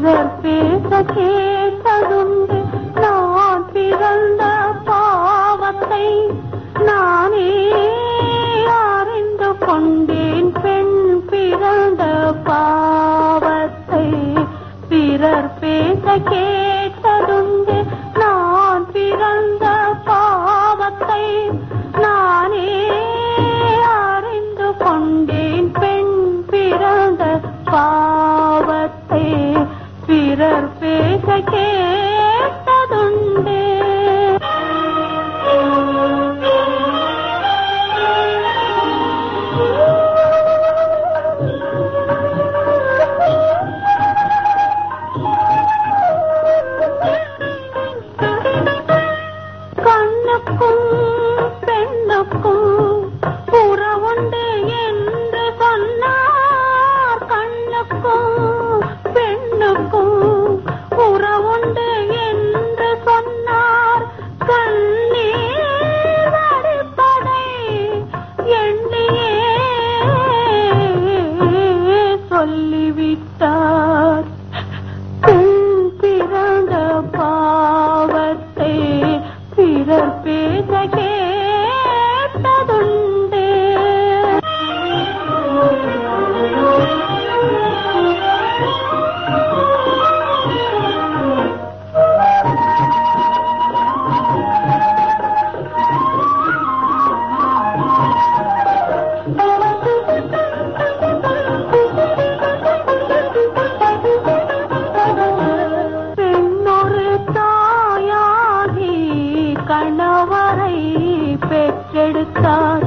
பிறர் பேச கேட்டதுண்டு நான் பிறந்த பாவத்தை நானே அறிந்து கொண்டேன் பெண் பிறந்த பாவத்தை பிறர் பேச கேட்டதுண்டு நான் பிறந்த பாவத்தை நானே அறிந்து கொண்டேன் பெண் பிறந்த பாவத்தை பிறர் பேச கேட்டதுண்டு கண்ணுக்கும் பெண்ணுக்கும் உறவுண்டு என்று சொன்னார் கண்ணுக்கும் பெண்ணுக்கும் உறவுண்டு என்று சொன்னார் கண்ணீர் வடிப்பதை எண்ணியே சொல்லிவிட்டார் பெண் பிறந்த பாவத்தை பிறர் பேச கேட்டதுண்டு பெண்ணொரு தாயாகி கணவரை பெற்றெடுத்தார்